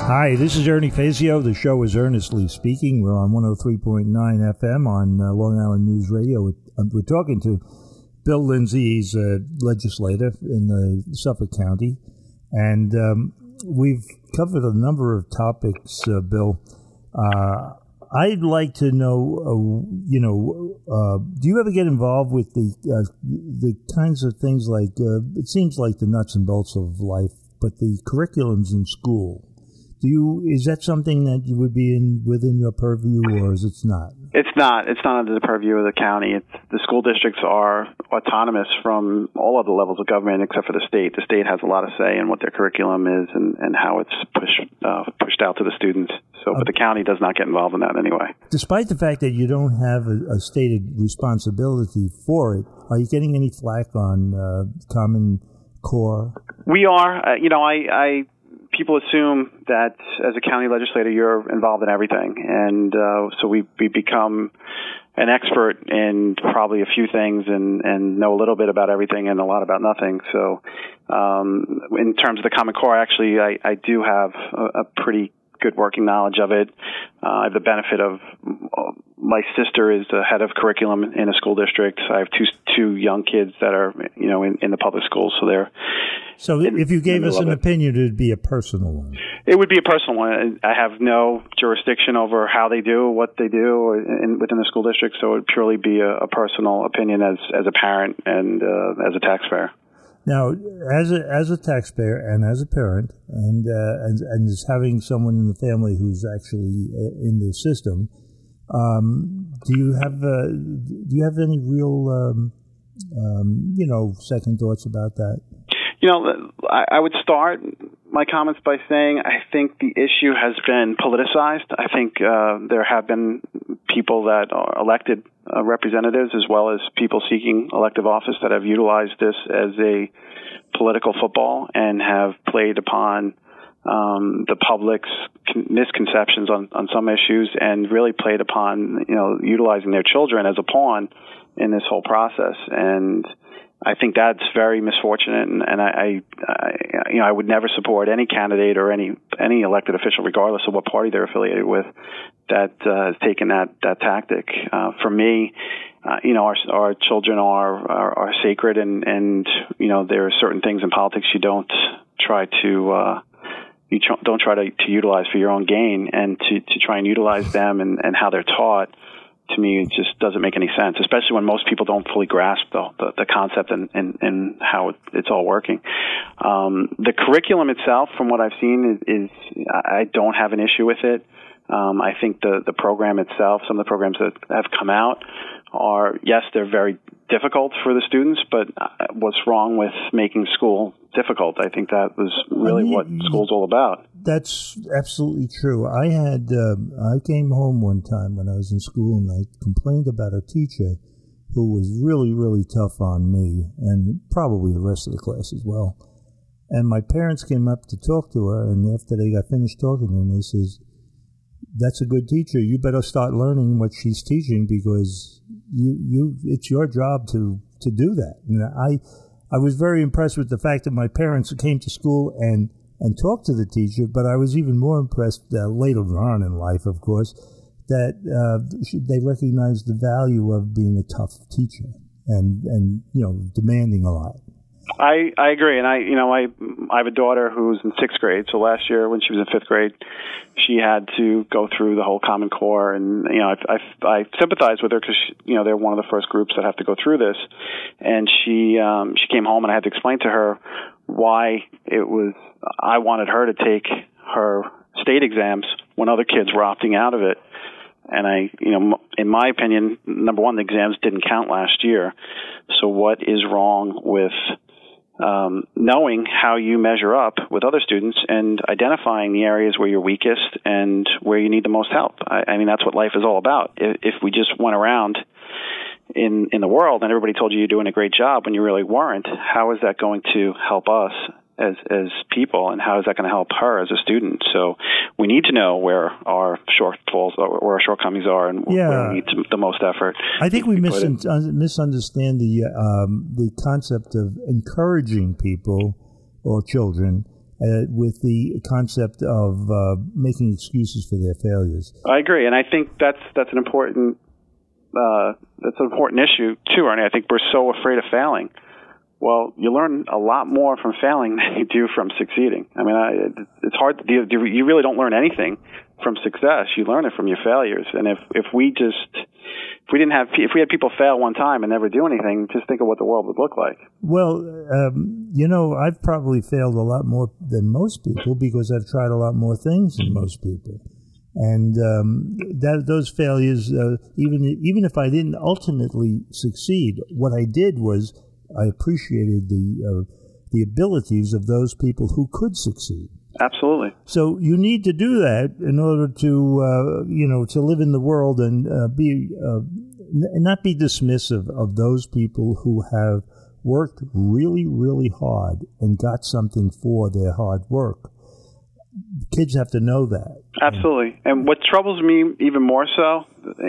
Hi, this is Ernie Fazio. The show is Earnestly Speaking. We're on 103.9 FM on Long Island News Radio. We're talking to Bill Lindsay. He's a legislator in the Suffolk County. And we've covered a number of topics, Bill. I'd like to know, do you ever get involved with the kinds of things like, it seems like the nuts and bolts of life, but the curriculums in school? Is that something that you would be within your purview, or is it not? It's not. It's not under the purview of the county. The school districts are autonomous from all other levels of government except for the state. The state has a lot of say in what their curriculum is and how it's pushed out to the students. But the county does not get involved in that in any way. Despite the fact that you don't have a stated responsibility for it, are you getting any flack on Common Core? We are. People assume that as a county legislator, you're involved in everything. And so we become an expert in probably a few things and know a little bit about everything and a lot about nothing. So in terms of the Common Core, actually, I do have a pretty good working knowledge of it. I have the benefit of my sister is the head of curriculum in a school district. I have two young kids that are in the public schools, so they're. So if you gave us an opinion, it would be a personal one. It would be a personal one. I have no jurisdiction over how they do, what they do within the school district, so it would purely be a personal opinion as a parent and as a taxpayer. Now, as a taxpayer and as a parent, and as having someone in the family who's actually in the system, do you have any real second thoughts about that? I would start my comments by saying I think the issue has been politicized. I think there have been people that are elected representatives as well as people seeking elective office that have utilized this as a political football and have played upon the public's misconceptions on some issues and really played upon utilizing their children as a pawn in this whole process. And I think that's very misfortunate, and I would never support any candidate or any elected official, regardless of what party they're affiliated with, that has taken that tactic. For me, our children are sacred, and there are certain things in politics you don't try to utilize for your own gain, and to try and utilize them and how they're taught. To me, it just doesn't make any sense, especially when most people don't fully grasp the concept and how it's all working. The curriculum itself, from what I've seen, is I don't have an issue with it. I think the program itself, some of the programs that have come out are, yes, they're very difficult for the students, but what's wrong with making school difficult? I think that was really what school's all about. That's absolutely true. I came home one time when I was in school and I complained about a teacher who was really, really tough on me and probably the rest of the class as well. And my parents came up to talk to her, and after they got finished talking to her, they says, "That's a good teacher. You better start learning what she's teaching because it's your job to do that." And I was very impressed with the fact that my parents came to school and talked to the teacher, but I was even more impressed later on in life, of course, that they recognized the value of being a tough teacher and demanding a lot. I agree, and I have a daughter who's in 6th grade. So last year, when she was in 5th grade, she had to go through the whole Common Core, and I sympathize with her because they're one of the first groups that have to go through this. And she came home, and I had to explain to her why I wanted her to take her state exams when other kids were opting out of it. And in my opinion, number one, the exams didn't count last year. So what is wrong with knowing how you measure up with other students and identifying the areas where you're weakest and where you need the most help? I mean, that's what life is all about. If we just went around in the world and everybody told you you're doing a great job when you really weren't, how is that going to help us as people, and how is that going to help her as a student? So we need to know where our shortfalls or where our shortcomings are, and where we need the most effort. I think we misunderstand the concept of encouraging people or children with the concept of making excuses for their failures. I agree, and I think that's an important issue too, Ernie. I think we're so afraid of failing. Well, you learn a lot more from failing than you do from succeeding. I mean, it's hard to do. You really don't learn anything from success. You learn it from your failures. And if we had people fail one time and never do anything, just think of what the world would look like. Well, I've probably failed a lot more than most people because I've tried a lot more things than most people. And those failures, even if I didn't ultimately succeed, what I did was I appreciated the abilities of those people who could succeed. Absolutely. So you need to do that in order to live in the world and not be dismissive of those people who have worked really, really hard and got something for their hard work. Kids have to know that. Absolutely. And what troubles me even more so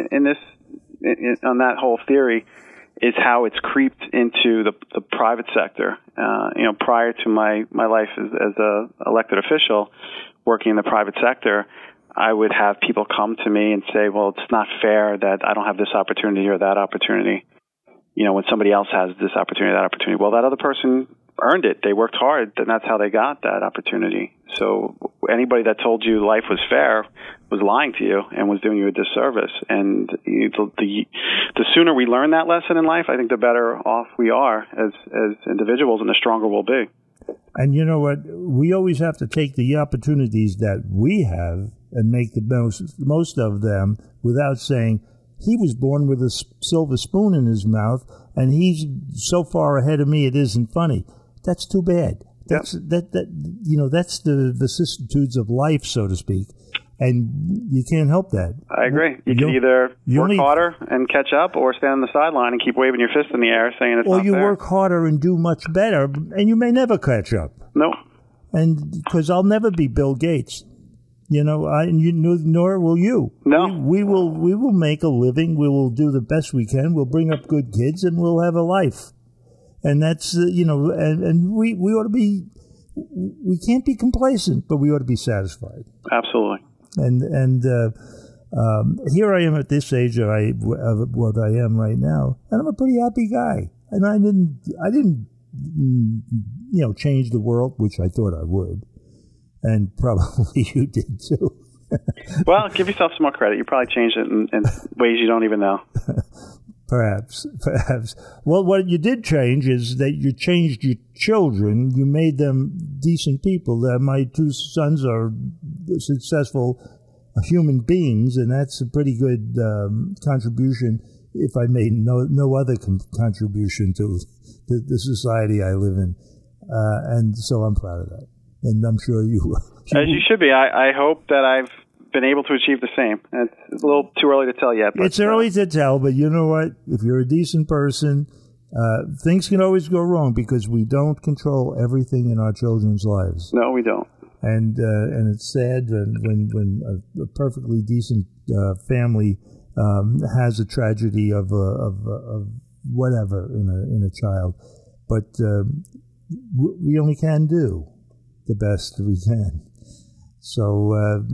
on that whole theory is how it's creeped into the private sector. Prior to my life as a elected official working in the private sector, I would have people come to me and say, well, it's not fair that I don't have this opportunity or that opportunity. When somebody else has this opportunity, that opportunity. Well, that other person earned it. They worked hard, and that's how they got that opportunity. So anybody that told you life was fair was lying to you and was doing you a disservice. And the sooner we learn that lesson in life, I think the better off we are as individuals, and the stronger we'll be. And you know what? We always have to take the opportunities that we have and make the most of them without saying, he was born with a silver spoon in his mouth, and he's so far ahead of me it isn't funny. That's too bad. That's the vicissitudes of life, so to speak, and you can't help that. I agree. You can either work harder and catch up, or stand on the sideline and keep waving your fist in the air saying it's not fair. Or you work harder and do much better, and you may never catch up. No. And because I'll never be Bill Gates. Nor will you. No. We will make a living. We will do the best we can. We'll bring up good kids, and we'll have a life. And that's, and we ought to be, we can't be complacent, but we ought to be satisfied. Absolutely. And here I am at this age of what I am right now, and I'm a pretty happy guy. And I didn't change the world, which I thought I would. And probably you did too. Well, give yourself some more credit. You probably changed it in ways you don't even know. Perhaps. Well, what you did change is that you changed your children. You made them decent people. My two sons are successful human beings, and that's a pretty good contribution, if I made no other contribution to the society I live in. And so I'm proud of that. And I'm sure you will. As you should be. I hope that I've been able to achieve the same. It's a little too early to tell yet. But, it's early to tell, but you know what? If you're a decent person, things can always go wrong because we don't control everything in our children's lives. No, we don't. And it's sad when a perfectly decent family has a tragedy of whatever in a child. But we only can do the best we can. So,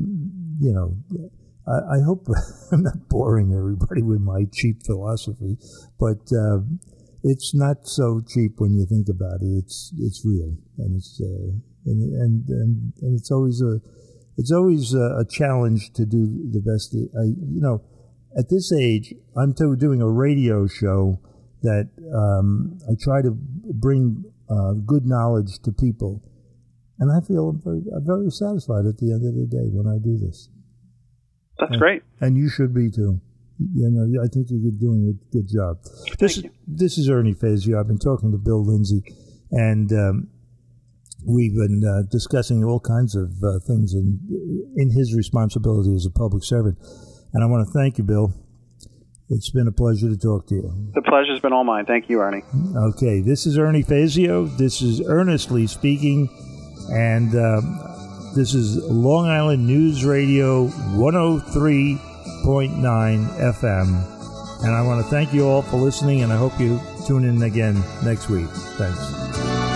I hope I'm not boring everybody with my cheap philosophy, but it's not so cheap when you think about it. It's real, and it's and it's always a challenge to do the best. At this age, I'm doing a radio show that I try to bring good knowledge to people. And I feel I'm very satisfied at the end of the day when I do this. That's great. And you should be too. I think you're doing a good job. This is Ernie Fazio. I've been talking to Bill Lindsay, and we've been discussing all kinds of things in his responsibility as a public servant. And I want to thank you, Bill. It's been a pleasure to talk to you. The pleasure's been all mine. Thank you, Ernie. Okay, this is Ernie Fazio. This is Earnestly Speaking. And this is Long Island News Radio 103.9 FM. And I want to thank you all for listening, and I hope you tune in again next week. Thanks.